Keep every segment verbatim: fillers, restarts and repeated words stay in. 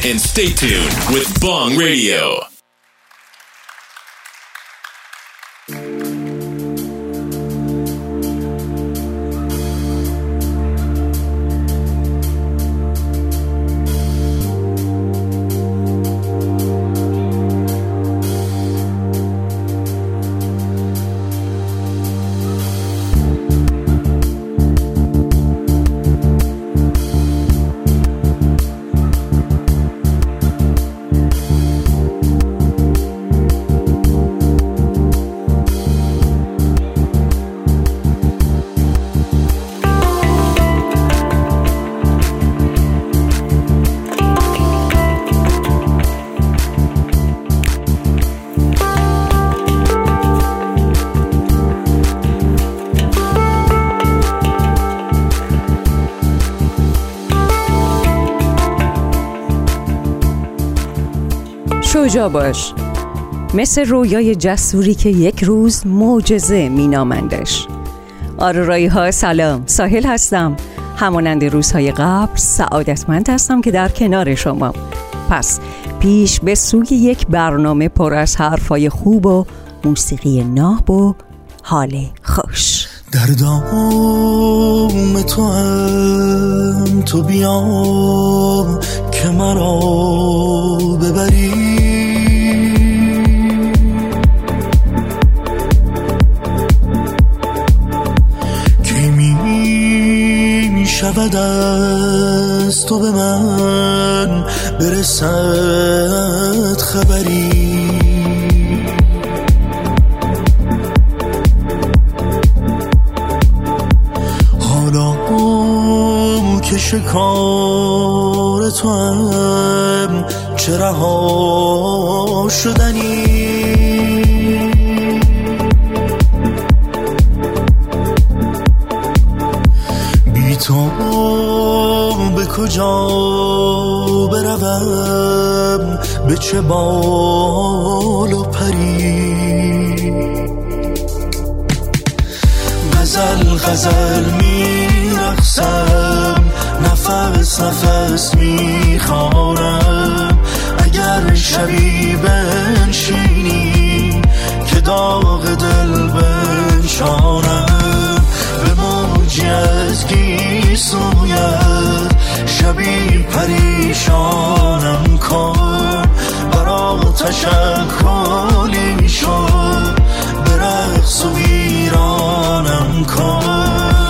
and stay tuned with Bong Radio. شجاع باش، مثل رویای جسوری که یک روز معجزه مینامندش. آرورایی ها، سلام، ساحل هستم. همانند روزهای قبل سعادتمند هستم که در کنار شما. پس پیش به سوی یک برنامه پر از حرفای خوب و موسیقی ناب و حال خوش. در دام تو هم تو بیام که مرا ببری، کی می شود از تو به من برسد خبری. که شکار تو هم چه رها شدنی، بی تو به کجا بروم، به چه بال و پری. غزل غزل می رقصم، نفس نفس میخوانم، اگر شبی بنشینی که داغ دل بنشانم. به موجی از گیسویت شبی پریشانم کن، برا تشکلی شد به رقص و ویرانم کن.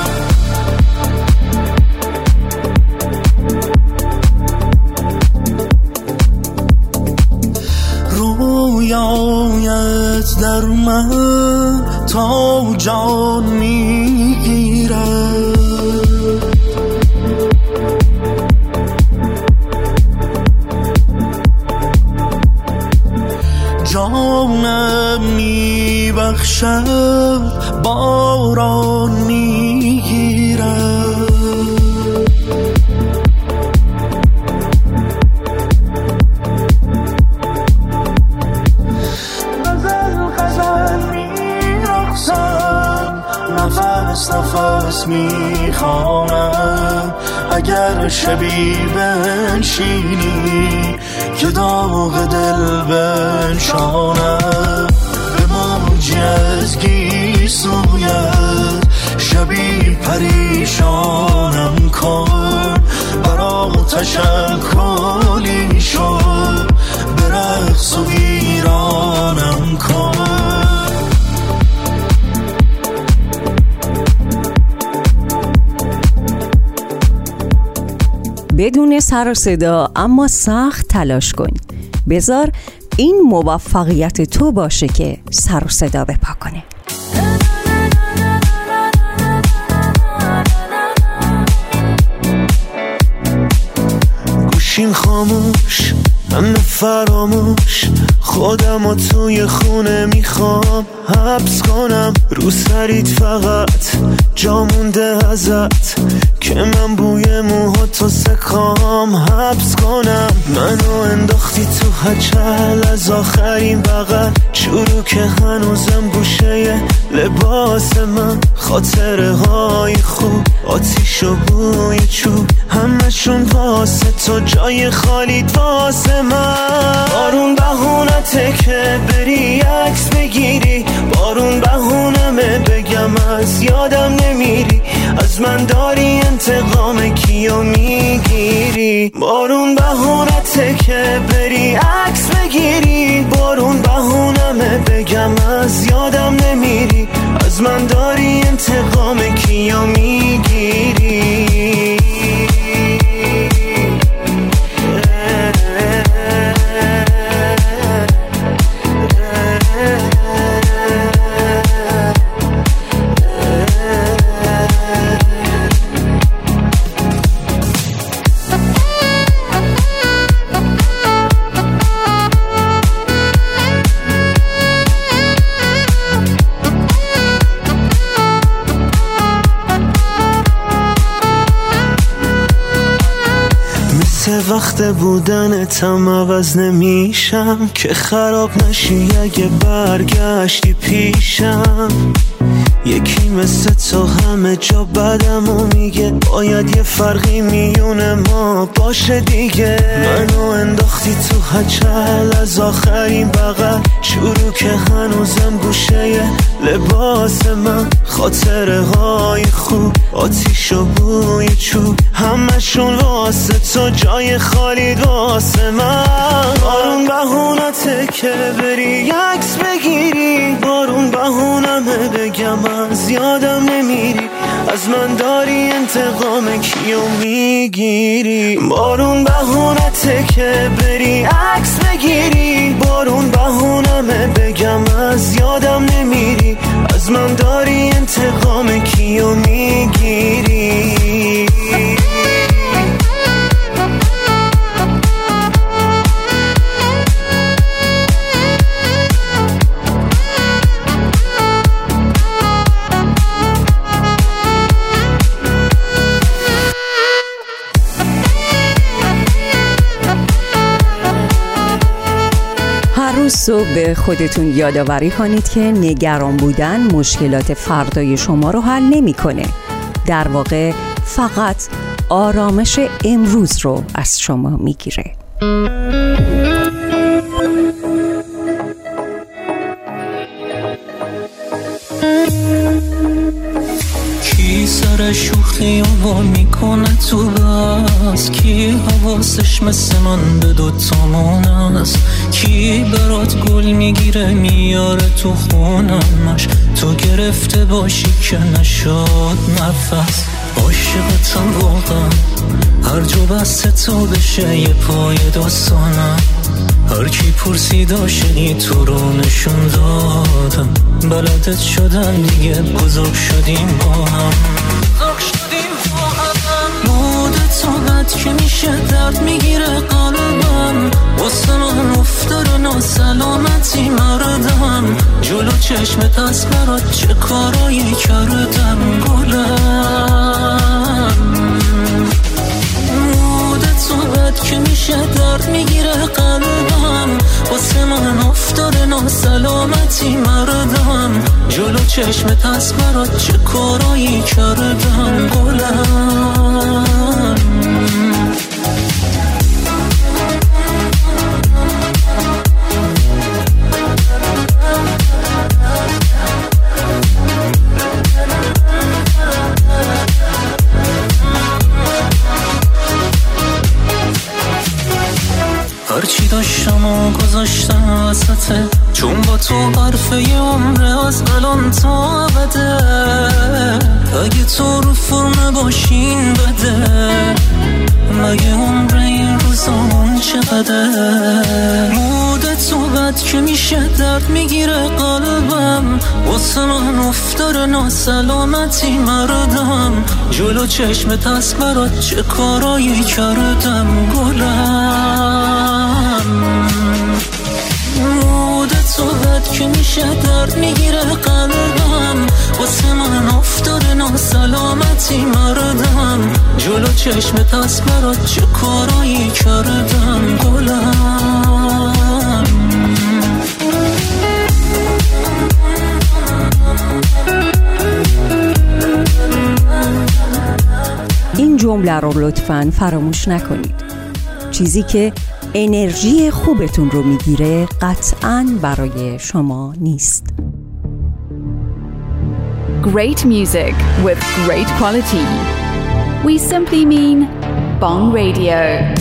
رویایت در من تا جان میگیرد، جانم میبخشد باران میگیرد. نفس نفس میخوانم، اگر شبی بنشینی که داغ دل بنشانم. به موجی از گیسویت شبی پریشانم کن، برا تشکلی شد به رقص و ویرانم کن. بدون سر و صدا اما سخت تلاش کن. بذار این موفقیت تو باشه که سر و صدا بپا کنه. گوشین خاموش من فراموش خودم و توی خونه میخوام حبس کنم رو سریت، فقط جا مونده ازت که من بوی موهاتو سکام حبس کنم. منو انداختی تو هچل از آخرین بغل، چورو که هنوزم گوشه لباس من، خاطره های خوب آتیش و بوی چوب همشون واسه تو، جای خالیت واسه من. بارون بهونته که بری عکس بگیری، بارون بهونمه بگم از یادم نمیری، از من داری انتقام کیو میگیری. بارون بهونته که بری عکس بگیری، بارون بهونمه بگم از یادم نمیری، از من داری انتقام کیو میگیری. وقت بودنتم عوض نمیشم که خراب نشی اگه برگشتی پیشم. یکی مثل تو همه جا بدمو میگه، باید یه فرقی میونه ما باشه دیگه. منو انداختی تو هچل از آخرین بغل، چورو که هنوزم گوشه لباس من، خاطره های خوب آتیش و بوی چوب همشون واسه تو، جای خالی واسه من. بارون بهونته که بری عکس بگیری، بارون بهونمه بگم از یادم نمیری، از من داری انتقام کیو میگیری. بارون بهونته که بری عکس بگیری، بارون بهونمه بگم از یادم نمیری، از من داری انتقام کیو میگیری. صبح به خودتون یادآوری کنید که نگران بودن مشکلات فردای شما رو حل نمی‌کنه. در واقع فقط آرامش امروز رو از شما میگیره. کی سر شوخی و میکنه تو بس، کی حواسش مثل من به دوتامون است، کی برات گل میگیره میاره تو خونمش، تو گرفته باشی که نشد نفس. عاشقتم واقعا هر جو بست تو بشه یه پای داستانم، هر کی پرسید عاشقی تو رو نشون دادم، بلدت شدم دیگه بزرگ شدیم با هم. مود تو بد که میشه درد میگیره قلبم، واسه من افتار ناسلامتی مردم، جلو چشمت از برات چه کارایی کردم گلم. مود تو بد که میشه درد میگیره قلبم، واسه من افتار ناسلامتی مردم، جلو چشمت از برات چه کارایی کردم گلم. هرچی داشتم و گذاشتم وسطه، چون با تو حرف یه عمره از الان تا بده، اگه تو رو فرم باشین بده، مگه عمر این روزامون چقدر. مود تو بد که میشه درد میگیره قلبم، واسه من افتار ناسلامتی مردم، جلو چشمت از برات چه کارایی کردم گلم. رود تو بد که میشه درد میگیره قلبم، واسه من افتاده ناسلامتی مردم، جلو چشم پس برات چه کارایی کردم گلم. این جمله رو لطفاً فراموش نکنید. چیزی که انرژی خوبتون رو میگیره قطعاً برای شما نیست. Great music with great quality. We simply mean Bong Radio.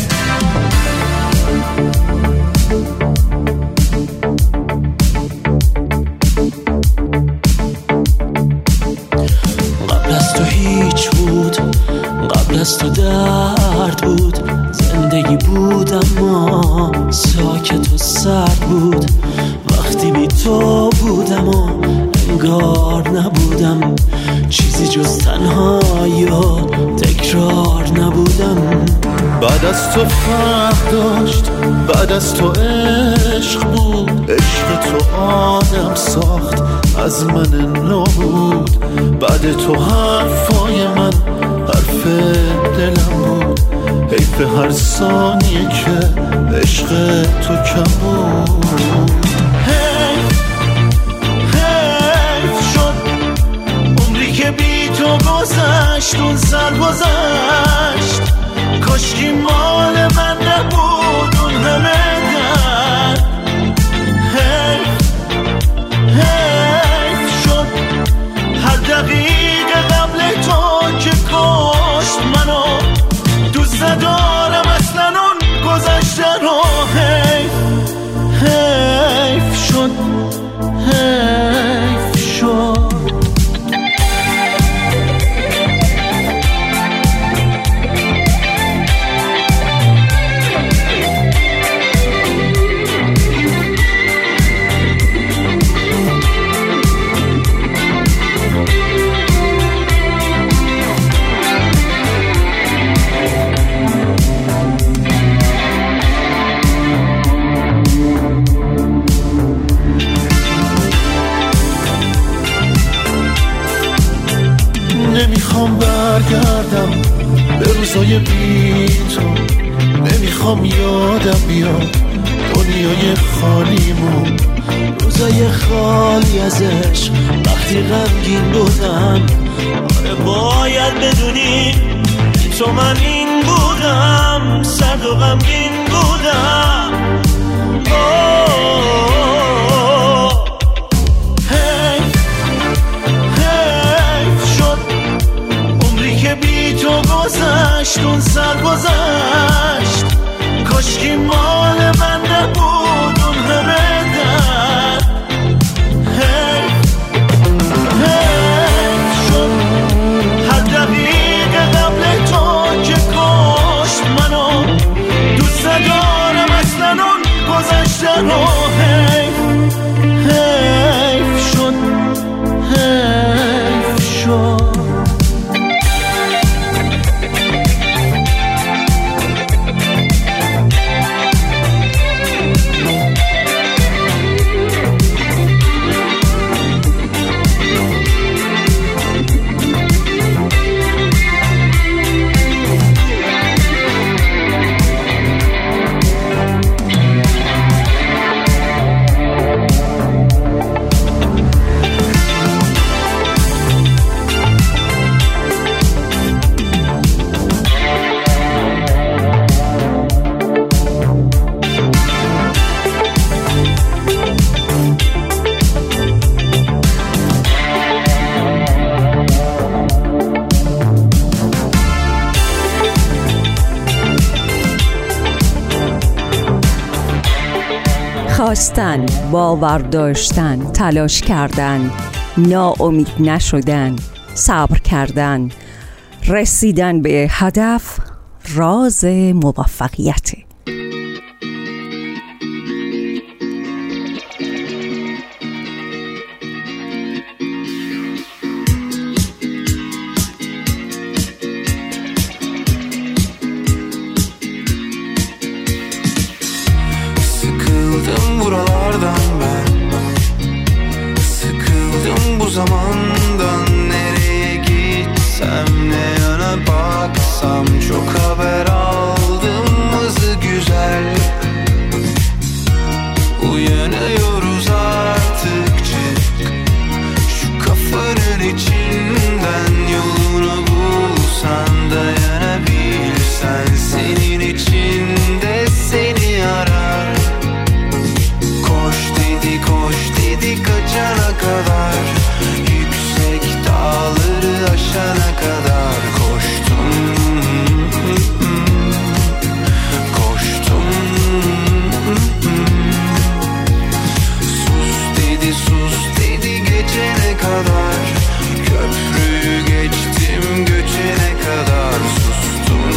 قبل از تو هیچ بود، قبل از تو درد بود، زندگی بود اما ساکت و سرد بود. وقتی بی تو بودم و انگار نبودم، چیزی جز تنهایی و تکرار نبودم. بعد از تو فرق داشت، بعد از تو عشق بود، عشق تو آدم ساخت از من نو بود. بعد تو حرفای من حرف دلم بود، حیف هر ثانیه که عشق تو کم بود. حیف حیف شد عمری که بی تو گذشت، اون سر گذشت، کاشکی مال من نبود اون همه درد. حیف حیف شد هر دقیقه قبل تو که کشت منو، دوست ندارم اصلا اون گذشته رو. حیف حیف شد حیف شد. نمیخوام برگردم به روزای بی تو، نمیخوام یادم بیاد دنیای خالیمون، روزای خالی از عشق وقتی غمگین بودم. آره باید بدونی تو من این بودم، سرد و غمگین بودم. گذشت اون سر گذشت، کاشکی مال من نبود اون همه درد. حیف حیف شد هر دقیقه قبل تو که کشت منو، دوست ندارم اصلا اون گذشته رو. حیف حیف شد حیف شد. خواستن، باور داشتن، تلاش کردن، ناامید نشدن، صبر کردن، رسیدن به هدف راز موفقیت. Uyanıyoruz artık, çık şu kafanın içinden, yolunu bulsan dayanabilsen, senin içinde seni arar. Koş dedi koş dedi kaçana kadar, yüksek dağları aşana kadar koştum, koştum. Sus dedi sus dedi geçene kadar, köprüyü geçtim göçene kadar sustum,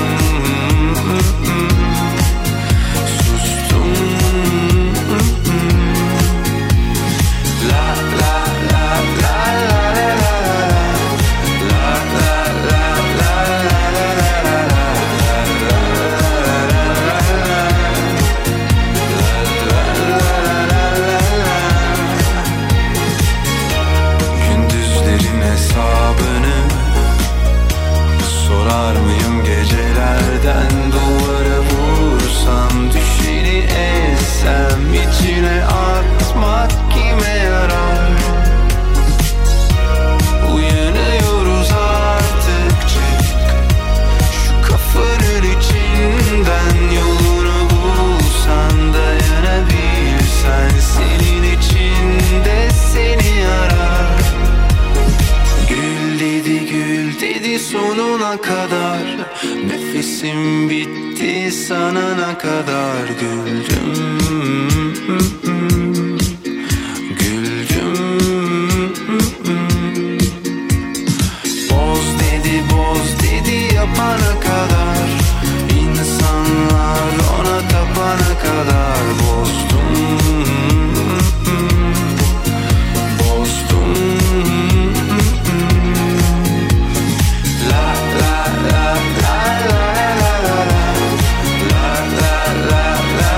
sustum. La la la la la la la la gündüzlerin hesabını sorar mıyım gecelerden, duvara vursam düşeni ezsem, içine atmak kime yarar? Uyanıyoruz artık, çık şu kafanın içinden, yolunu bulsan dayanabilsen, senin içinde seni arar. Gül dedi gül dedi sonuna kadar, nefesim bitti sanana kadar güldüm, güldüm. Boz dedi boz dedi yapana kadar, insanlar ona tapana kadar bozdum, bozdum. La la la la la la la la la la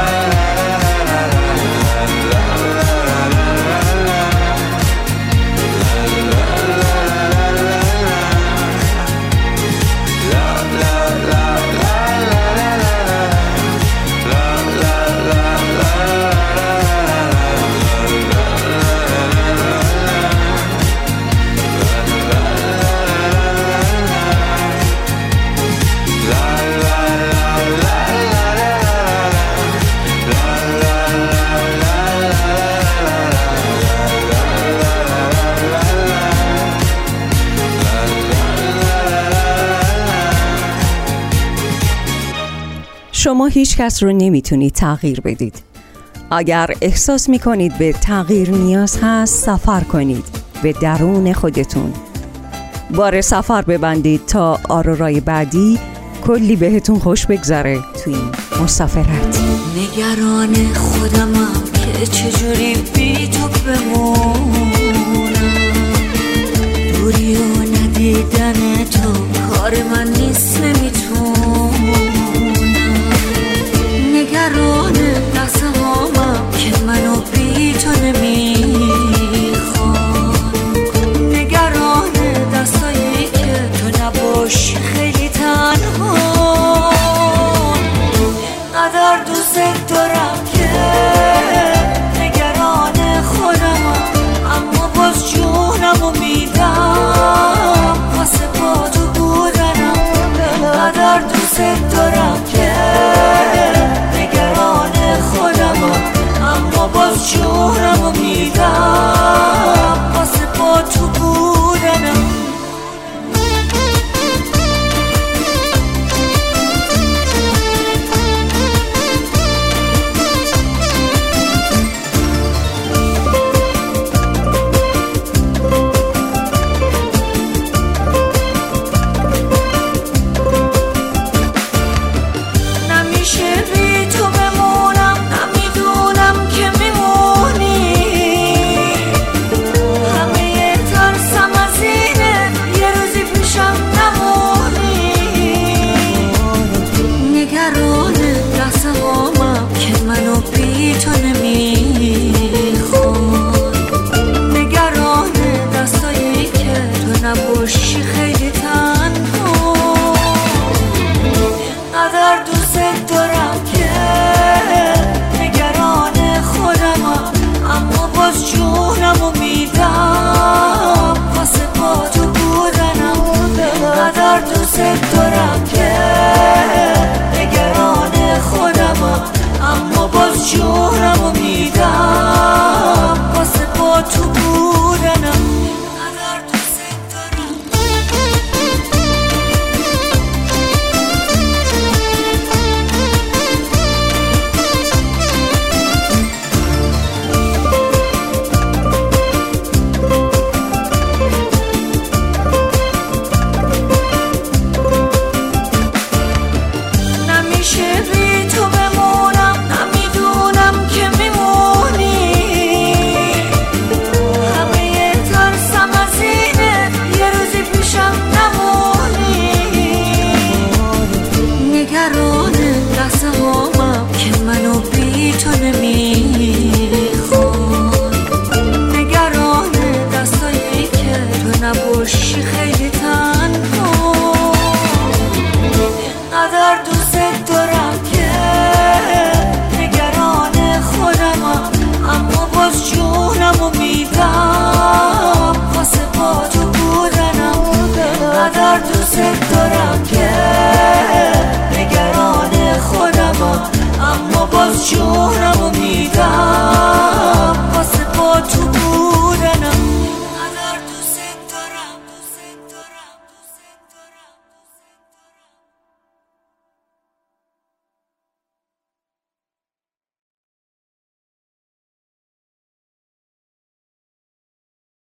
شما هیچ کس رو نمیتونید تغییر بدید. اگر احساس میکنید به تغییر نیاز هست، سفر کنید به درون خودتون. بار سفر ببندید تا آرورای بعدی کلی بهتون خوش بگذره تو این مسافرت. نگران خودمم که چجوری بی تو بمونم، دوری و ندیدن تو کار من نیست، نمیتونم. نگران لحظه هامم که منو بی تو نمیخوام، نگران دستایی که تو نباشی خیلی تنها. اینقدر دوست دارم که نگران خودمم، اما باز جونمو میدم واسه با تو بودنم. اینقدر دوست دارم که نگران خودمم، اما باز جونمو میدم